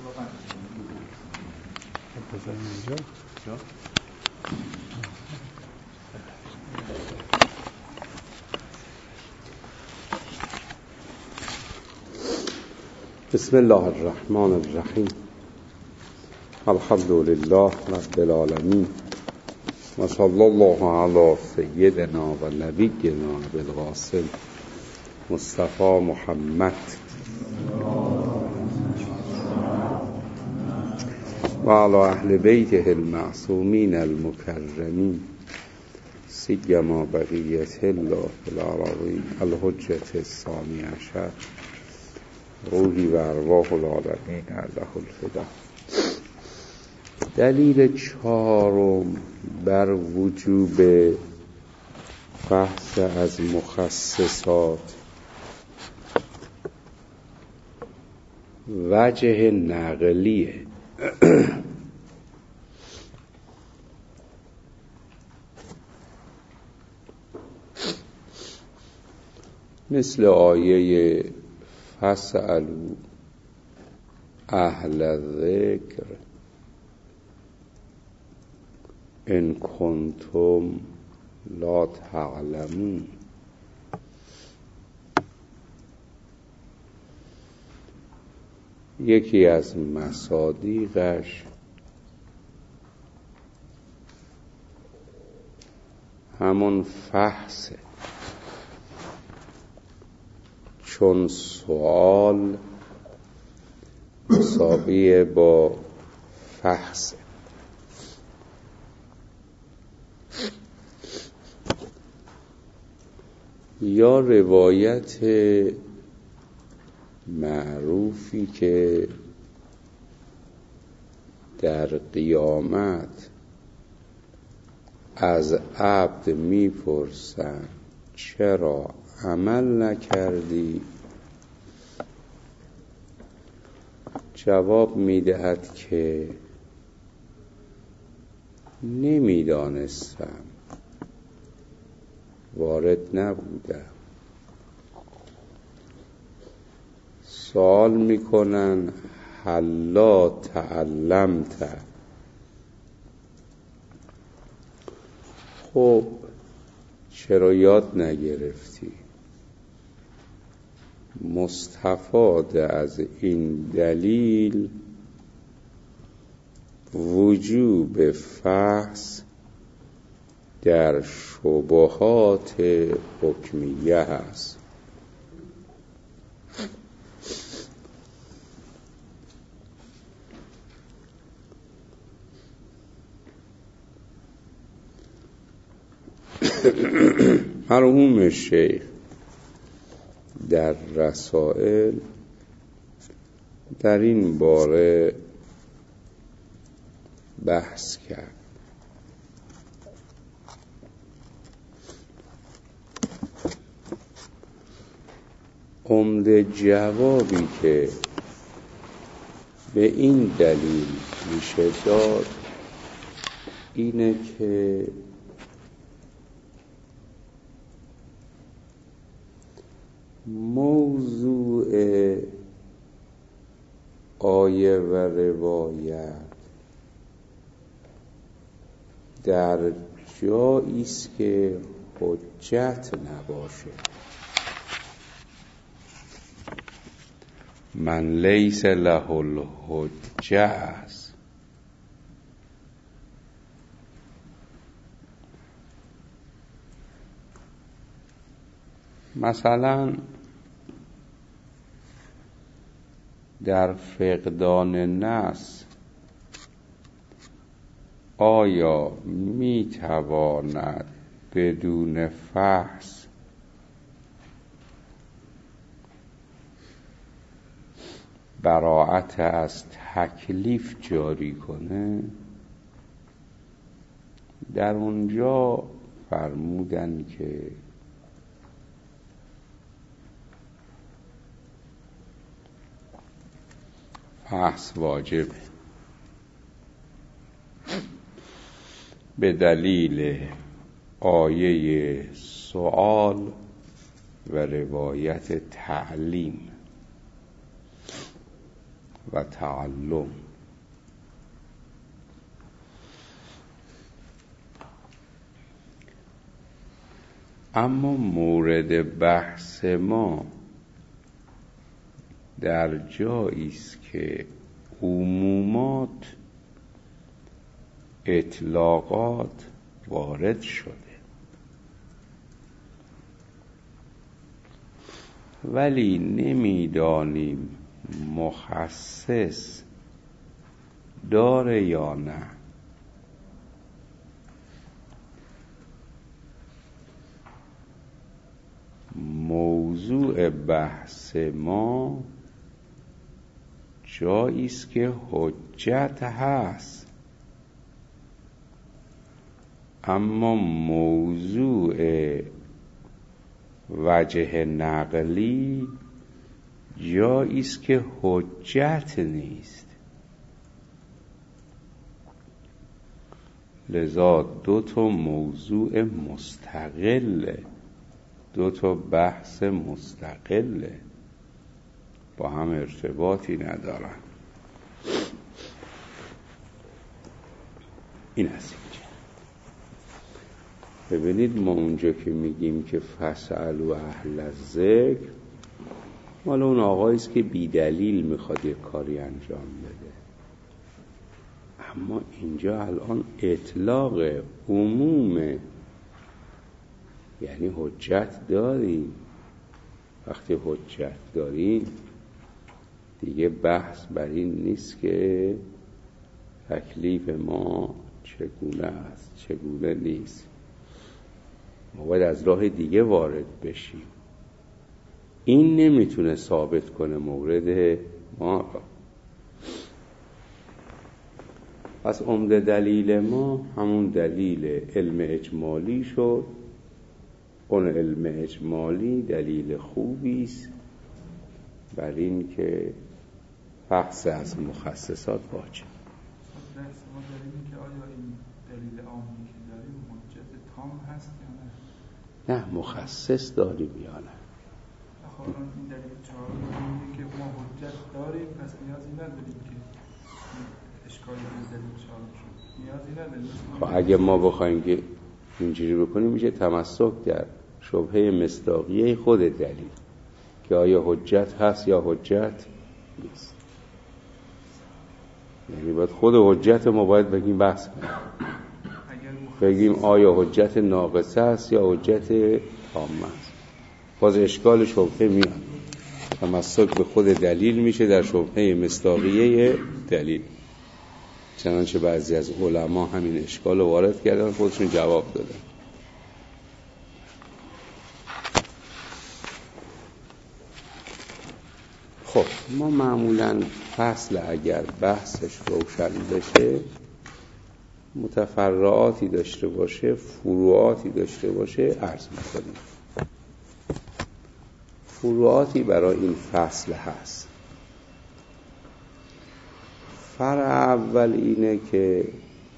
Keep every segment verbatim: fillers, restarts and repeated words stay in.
بسم الله الرحمن الرحیم. الحمد لله رب العالمین و صلی الله علی سیدنا و نبینا بالقاسم مصطفی محمد و علی اهل بیته المعصومین المکرمین سیما بقیت الله فی الارضین الحجة الثانی عشر روحی و ارواح العالمین له الفدا. دلیل چهارم بر وجوب بحث از مخصصات وجه نقلیه. مثل آیه فاسألوا اهل الذکر ان کنتم لا تعلمون. یکی از مصادیقش همون فحصه، چون سوال مساوی با فحص. یا روایت معروفی که در قیامت از عبد میپرسن چرا عمل نکردی؟ جواب میدهد که نمیدانستم، وارد نبودم. سوال میکنن هلا تعلمت؟ خب چرا یاد نگرفتی؟ مستفاد از این دلیل وجوب فحص در شبهات حکمیه هست. مرحوم شیخ در رسائل در این باره بحث کرد. عمده جوابی که به این دلیل میشه داد اینه که موضوع آیه و روایت در جایی است که حجت نباشه. من لیس له الحجه است. مثلا در فقدان نص آیا می تواند بدون فحص براءت از تکلیف جاری کنه؟ در اونجا فرمودن که فحص واجبه به دلیل آیه سؤال و روایت تعلیم. و تعلم. اما مورد بحث ما در جایی است که عمومات، اطلاقات وارد شده، ولی نمیدانیم مخصص داره یا نه. موضوع بحث ما جایی است که حجت هست، اما موضوع وجه نقلی جایی است که حجت نیست. لذا دو تا موضوع مستقله، دو تا بحث مستقله، با هم ارتباطی ندارن. این هست. ببینید ما اونجا که میگیم که فسألوا اهل الذکر، مال اون آقایی است که بی دلیل میخواد یک کاری انجام بده. اما اینجا الان اطلاق عمومه، یعنی حجت داریم. وقتی حجت داریم دیگه بحث بر این نیست که تکلیف ما چگونه است چگونه نیست. ما باید از راه دیگه وارد بشیم. این نمیتونه ثابت کنه مورد ما را. پس عمده دلیل ما همون دلیل علم اجمالی شد. اون علم اجمالی دلیل خوبی است بر این که بحث از مخصصات واجب. درس ما داریم که آیا این دلیل عامی که داریم حجت تام هست یا نه؟ نه، مخصص داریم یا نه. آخه این دلیل چهارم میگه که ما حجت داریم، پس نیازی نداریم که اشکالی به دلیل چهارم شد. نیازی نداریم. خب اگه ما بخوایم که اینجوری بکنیم میشه تمسک در شبهه مصداقیه خود دلیل که آیا حجت هست یا حجت نیست. یعنی باید خود حجت ما باید بگیم بحث کنیم، بگیم آیا حجت ناقصه است یا حجت تامه است. باز اشکال شبهه میاد، تمسک به خود دلیل میشه در شبهه مصداقیه دلیل. چنانچه بعضی از علما همین اشکال رو وارد کردن، خودشون جواب دادن. خب ما معمولاً فصل اگر بحثش روشن بشه، متفرعاتی داشته باشه، فروعاتی داشته باشه، عرض میکنیم. فروعاتی برای این فصل هست. فرع اول اینه که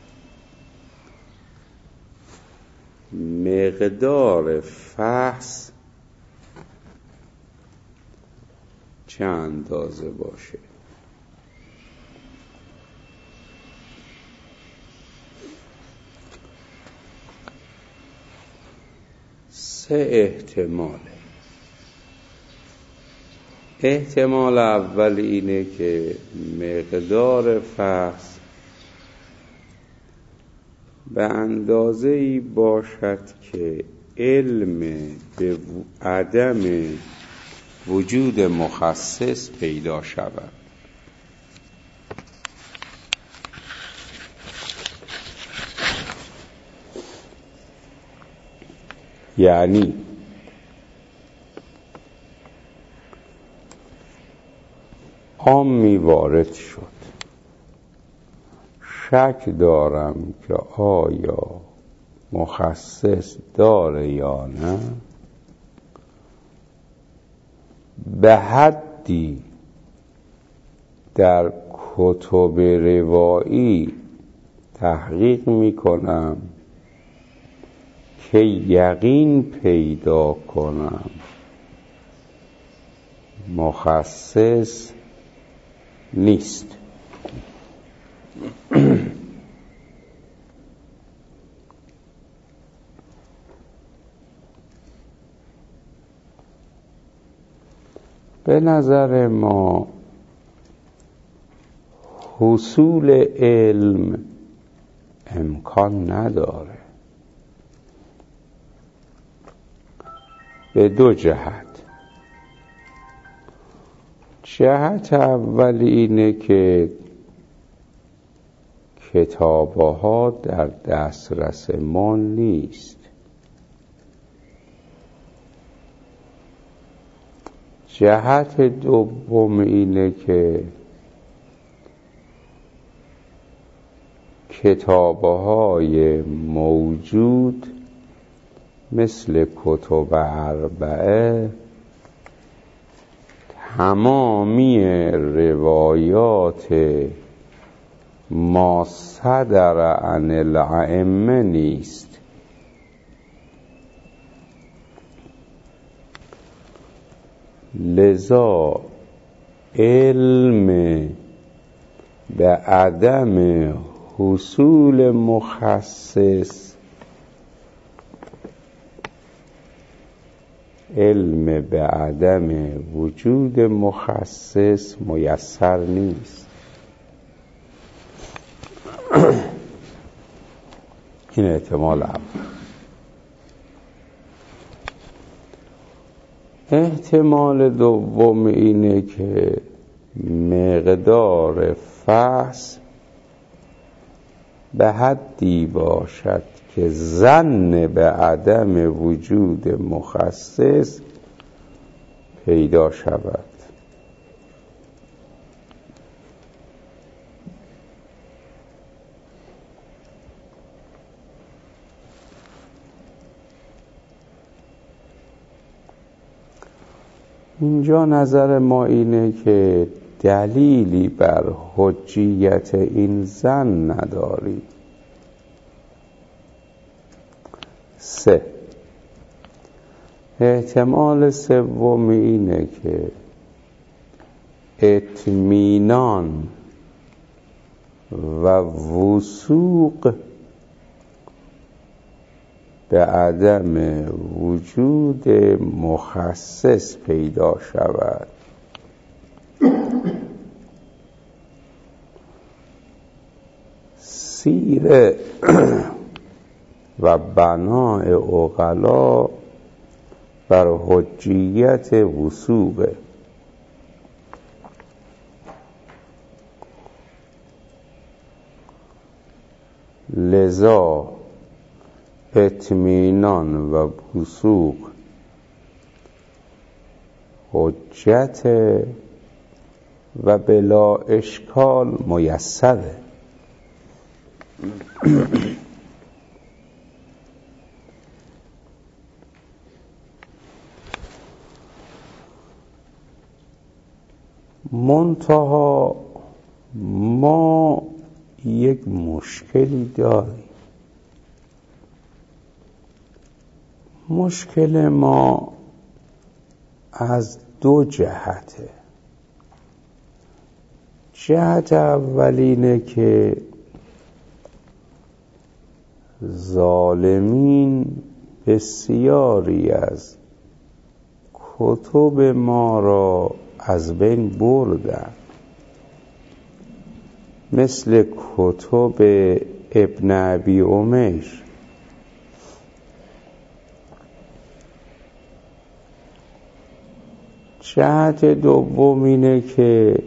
مقدار فحص چه اندازه باشه. سه احتماله. احتمال اول اینه که مقدار فحص به اندازه‌ای باشد که علم به عدم وجود مخصص پیدا شود. یعنی عامی وارد شد، شک دارم که آیا مخصص داره یا نه، به حدی در کتب روایی تحقیق میکنم که یقین پیدا کنم مخصص نیست. به نظر ما حصول علم امکان نداره به دو جهت. جهت اول اینه که کتاب‌ها در دسترس ما نیست. جهت دوم اینه که کتاب‌های موجود مثل کتب اربعه تمامی روایات ما صدر عن الائمه نیست. لذا علم به عدم حصول مخصص علم به عدم وجود مخصص میسر نیست. این احتمال اول. احتمال دوم اینه که مقدار فحص به حدی باشد که ظن به عدم وجود مخصص پیدا شود. اینجا نظر ما اینه که دلیلی بر حجیت این ظن نداری. سه، احتمال سوم اینه که اطمینان و وثوق به عدم وجود مخصص پیدا شود. سیره و بناء عقلا بر حجیت وثوقه. لذا اطمینان و وثوق حجت و بلا اشکال میسره. منتها ما یک مشکلی داریم. مشکل ما از دو جهته. جهت اول اینه که ظالمین بسیاری از کتب ما را از بین بردن، مثل کتب ابن ابی عمیر. جهت دوم اینه که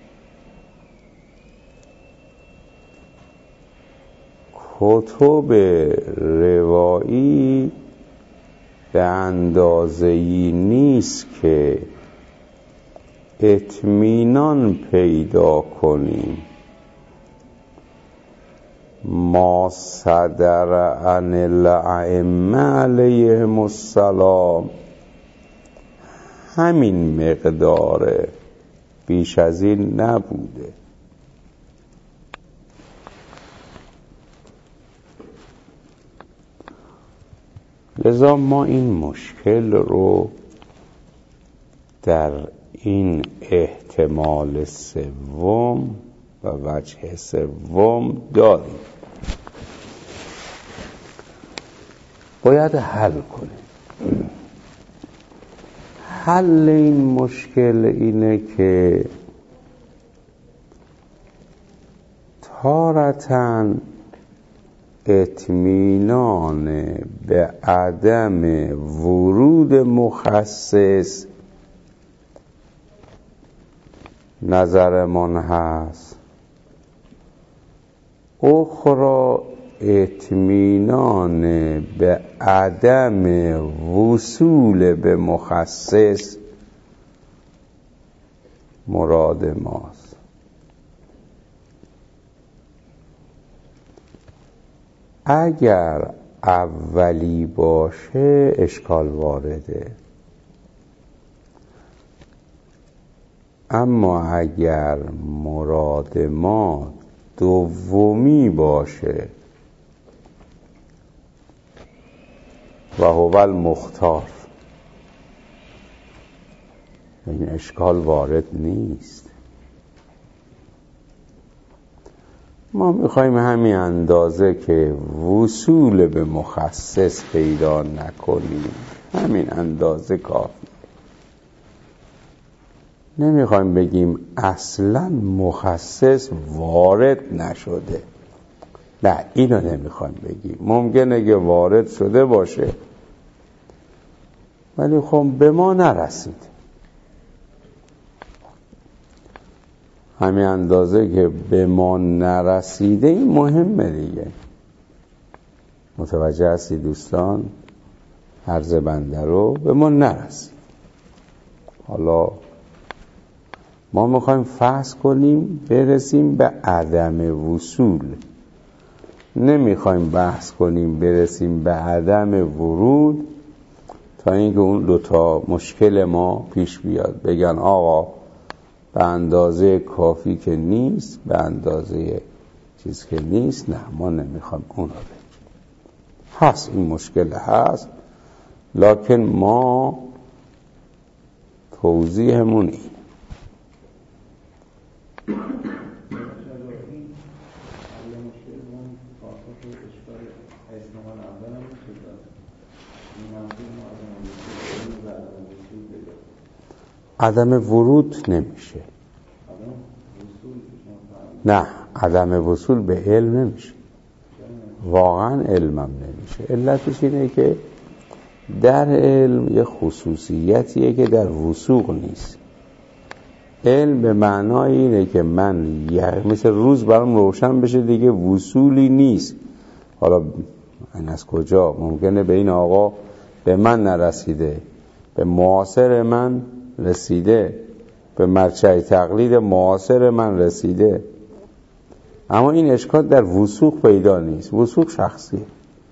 کتب روایی به اندازه‌ای نیست که اطمینان پیدا کنیم ما صدر عن الائمه علیهم السلام همین مقداره، بیش از این نبوده. لذا ما این مشکل رو در این احتمال سوم و وجه سوم داریم، باید حل کنیم. حل این مشکل اینه که تارةً اطمینان به عدم ورود مخصص نظرمان هست، اخرى اطمینان به عدم وصول به مخصص مراد ماست. اگر اولی باشه اشکال وارده، اما اگر مراد ما دومی باشه و هو المختار، این اشکال وارد نیست. ما میخوایم همین اندازه که وصول به مخصص پیدا نکنیم، همین اندازه کافی. نمیخوایم بگیم اصلا مخصص وارد نشده، نه اینو نمیخوایم بگیم. ممکنه که وارد شده باشه ولی خب به ما نرسید. همین اندازه که به ما نرسیده این مهمه دیگه. متوجه هستی دوستان؟ عرض بنده رو به ما نرسید. حالا ما میخوایم فرض کنیم برسیم به عدم وصول، نمیخوایم بحث کنیم برسیم به عدم ورود تا اینکه اون دوتا مشکل ما پیش بیاد، بگن آقا به اندازه کافی که نیست، به اندازه چیز که نیست. نه، ما نمیخوایم اون رو بگیم. هست این مشکل هست، لکن ما توضیحمون این عدم ورود نمیشه. نه، عدم وصول به علم نمیشه، واقعا علمم نمیشه. علتش اینه که در علم یه خصوصیتیه که در وثوق نیست. علم به معنای اینه که من مثل روز برام روشن بشه دیگه، وصولی نیست. حالا این از کجا؟ ممکنه به این آقا به من نرسیده، به معاصر من رسیده، به مرجع تقلید معاصر من رسیده، اما این اشکال در وثوق پیدا نیست. وثوق شخصیه.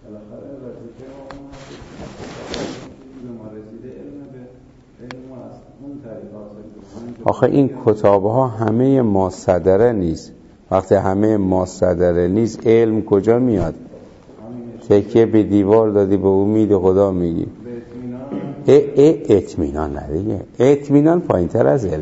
آخه این کتاب‌ها همه ماصدره نیست. وقتی همه ماصدره نیست علم کجا میاد؟ تکیه به دیوار دادی به امید خدا میگی اه اه اطمینان ندیگه. اطمینان پایین تر از علم.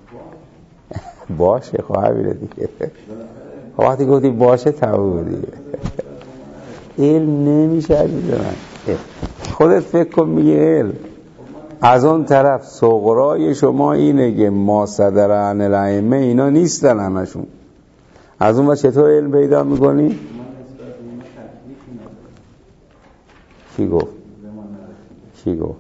باشه خواهر بیره دیگه. وقتی گفتی باشه تموم دیگه. علم نمیشه عزیز من. خودت فکر کن میگه علم. از اون طرف صغرای شما اینه که ما صدر عن الائمه اینا نیستن همشون. از اون وقت چطور علم پیدا میکنی؟ کی گفت؟ کی گفت؟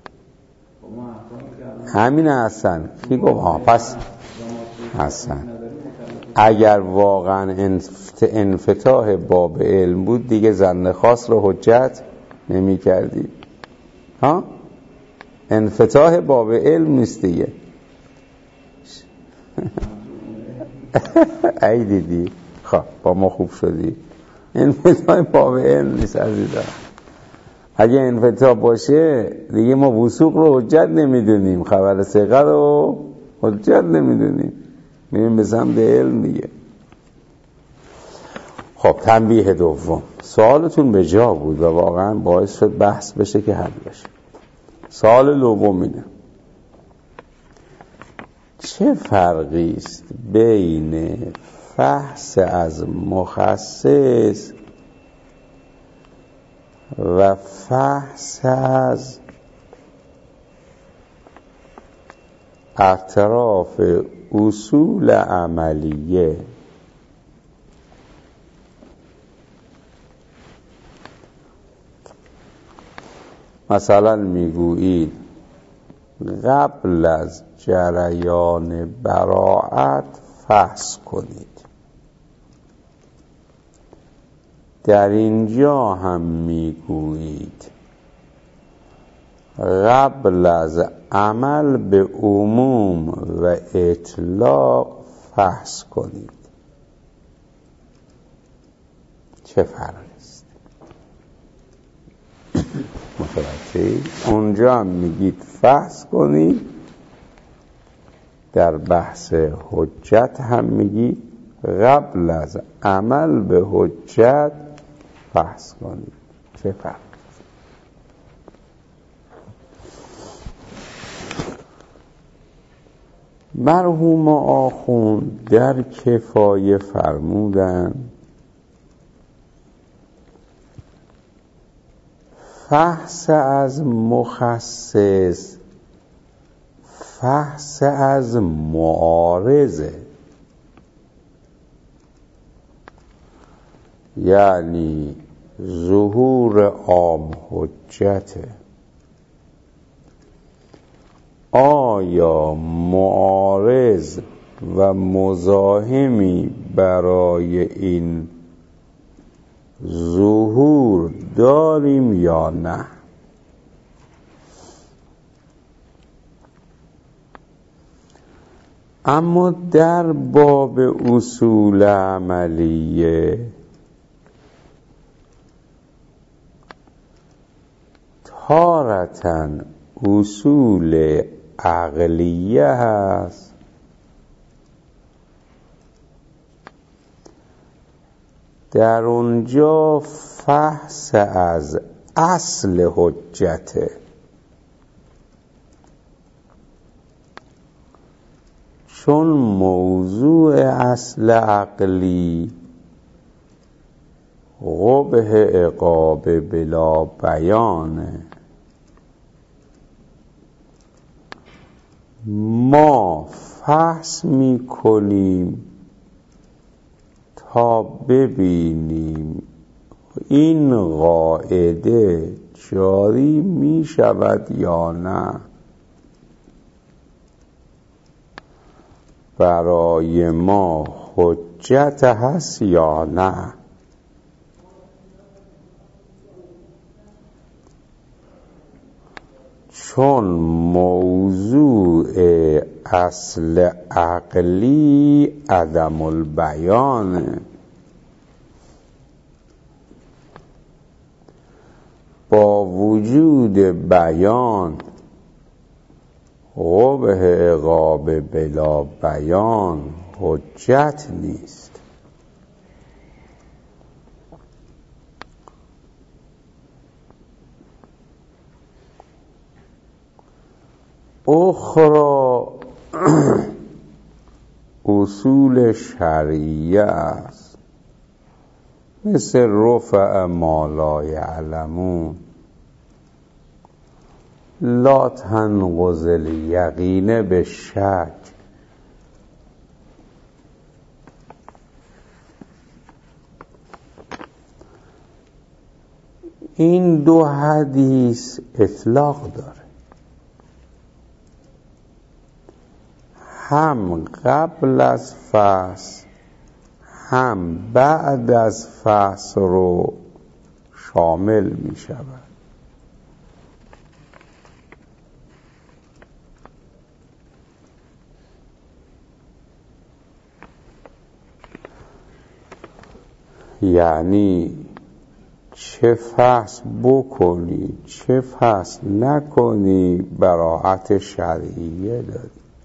همین هستن. کی گفت؟ ها پس هستن. اگر واقعا انفتاح باب علم بود دیگه ظن خاص رو حجت نمی کردی. ها؟ انفتاح باب علم نیست دیگه. ای دیدی خب با ما خوب شدی. انفتاح باب علم نیست عزیزم. اگه انفتاح باشه دیگه ما وثوق رو حجت نمیدونیم، خبر ثقه رو حجت نمیدونیم، میریم به سمت علم دیگه. خب تنبیه دوم، سوالتون به جا بود و واقعا باعث شد بحث بشه که حل بشه. سوال دوم اینه چه فرقی است بین فحص از مخصص و فحص از اطراف اصول عملیه؟ مثلا میگویید قبل از جریان براءت فحص کنید. در اینجا هم میگویید قبل از عمل به عموم و اطلاق فحص کنید. چه فرقی است؟ متوجه؟ اونجا هم میگید فحص کنید، در بحث حجت هم میگید قبل از عمل به حجت بحث کنید. چه فرق؟ مرحوم آخوند در کفایه فرمودند فحص از مخصص فحص از معارضه، یعنی ظهور عام حجته. آیا معارض و مزاحمی برای این ظهور داریم یا نه؟ اما در باب اصول عملیه تارةً اصول عقلیه هست، در اونجا فحص از اصل حجته، چون موضوع اصل عقلی قبح عقاب بلا بیانه. ما فحص می کنیم تا ببینیم این قاعده جاری می شود یا نه، برای ما حجت هست یا نه. چون موضوع اصل عقلی عدم البیانه، با وجود بیان قبح عقاب بلا بیان حجت نیست. اخرى اصول شرعیه است، مثل رفع ما لا یعلمون، لا تنقض الیقین به شک. این دو حدیث اطلاق داره، هم قبل از فحص هم بعد از فحص رو شامل می شود. یعنی چه فحص بکنی چه فحص نکنی براءت شرعیه داری،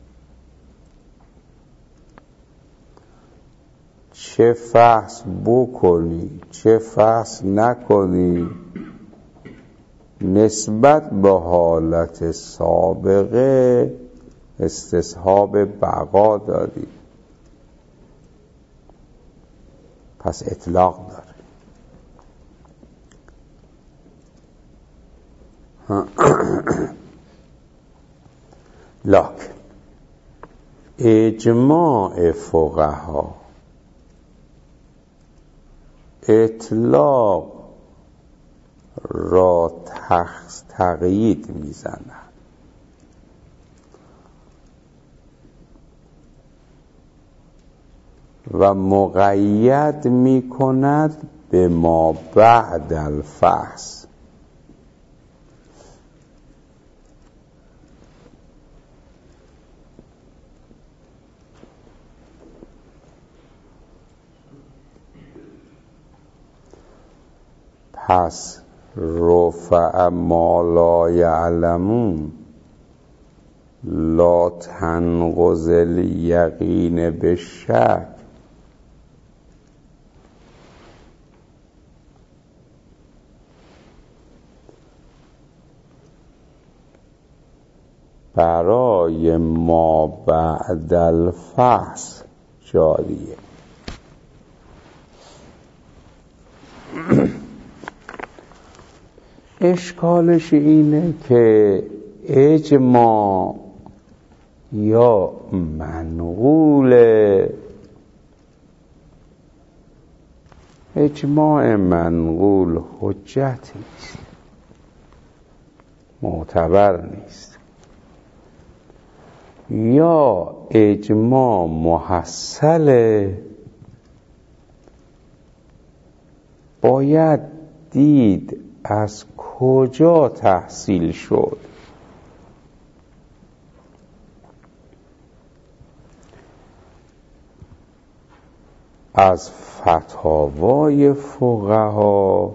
چه فحص بکنی چه فحص نکنی نسبت به حالت سابقه استصحاب بقا داری، پس اطلاق داره. لکن اجماع فقها اطلاق را تقیید میزند و مقید میکند به ما بعد الفحص. پس رفع ما لا یعلمون لا تنقض الیقین بالشک. برای ما بعد الفحص جاریه. اشکالش اینه که اجماع یا منقول، اجماع منقول حجت نیست، معتبر نیست، یا اجماع محصله، باید دید از کجا تحصیل شد. از فتاوای فقها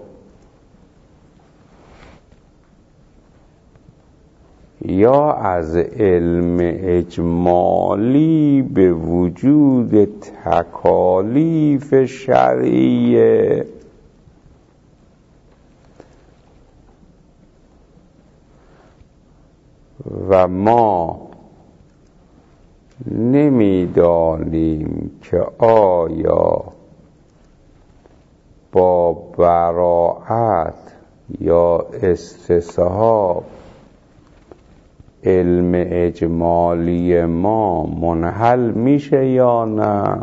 یا از علم اجمالی به وجود تکالیف شرعیه. و ما نمیدانیم که آیا با براءت یا استصحاب علم اجمالی ما منحل میشه یا نه.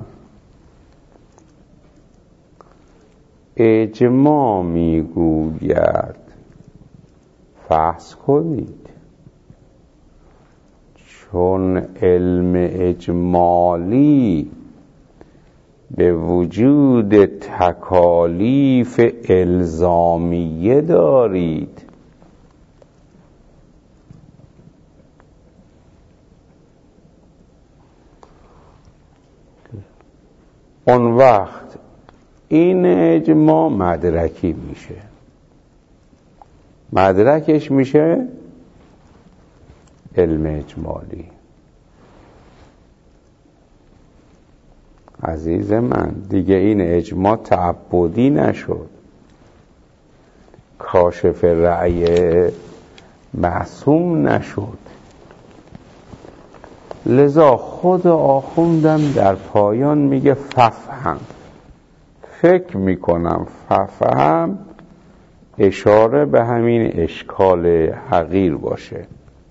اجماع میگوید فحص کنید، چون علم اجمالی به وجود تکالیف الزامیه دارید. اون وقت این اجماع مدرکی میشه، مدرکش میشه علم اجمالی. عزیز من دیگه این اجماع تعبدی نشد، کاشف رأی معصوم نشد. لذا خود آخوندم در پایان میگه ففهم، فکر میکنم ففهم اشاره به همین اشکال حقیر باشه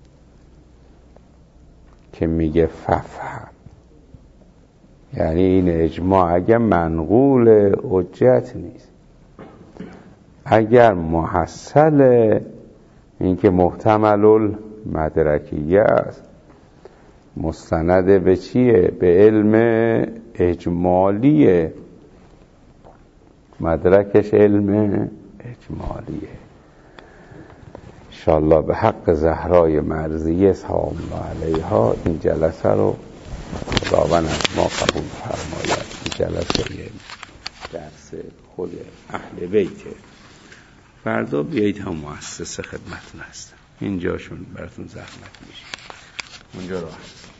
که میگه ففهم، یعنی این اجماع اگر منقول حجت نیست، اگر محصل این که محتمل المدرکیه است، مستند به چیه؟ به علم اجمالیه، مدرکش علم اجمالیه. انشاءالله به حق زهرای مرضیه سلام الله علیها این جلسه رو خداوند از ما قبول فرماید. این جلسه درس خود اهل بیته. فردا بیایید هم مؤسسه خدمتتون هستم، اینجاشون براتون زحمت میشه، اونجا راحت.